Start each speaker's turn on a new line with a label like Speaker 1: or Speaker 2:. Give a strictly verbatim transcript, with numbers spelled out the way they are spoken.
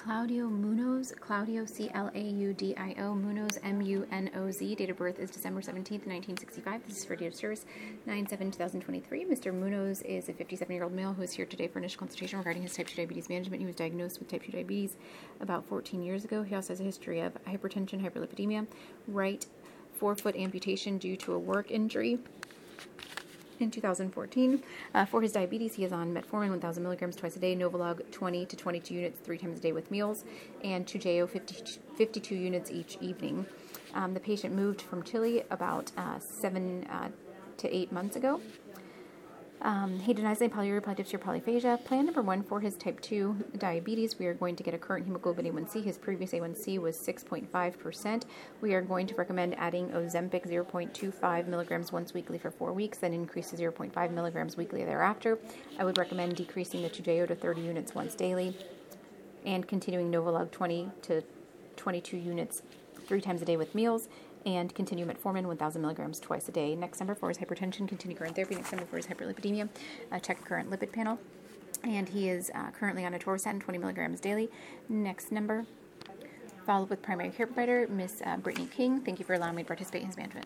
Speaker 1: Claudio Munoz, Claudio, C L A U D I O, Munoz, M U N O Z. Date of birth is December seventeenth, nineteen sixty-five. This is for date of service, nine seven two thousand twenty-three. Mister Munoz is a fifty-seven-year-old male who is here today for initial consultation regarding his type two diabetes management. He was diagnosed with type two diabetes about fourteen years ago. He also has a history of hypertension, hyperlipidemia, right forefoot amputation due to a work injury in two thousand fourteen. Uh, for his diabetes, he is on metformin one thousand milligrams twice a day, Novolog twenty to twenty-two units three times a day with meals, and Toujeo fifty-two units each evening. Um, the patient moved from Chile about uh, seven uh, to eight months ago. Um, he denies any polyuria, polydysphagia, polyphagia. Plan number one for his type two diabetes, we are going to get a current hemoglobin A one C. His previous A one C was six point five percent. We are going to recommend adding Ozempic zero point two five milligrams once weekly for four weeks, then increase to zero point five milligrams weekly thereafter. I would recommend decreasing the Toujeo to thirty units once daily and continuing Novolog twenty to twenty-two units three times a day with meals, and continue metformin one thousand milligrams twice a day. Next number for his hypertension, continue current therapy. Next number for his hyperlipidemia, uh, check current lipid panel. And he is uh, currently on atorvastatin, twenty milligrams daily. Next number, follow up with primary care provider, Miss uh, Brittany King. Thank you for allowing me to participate in his management.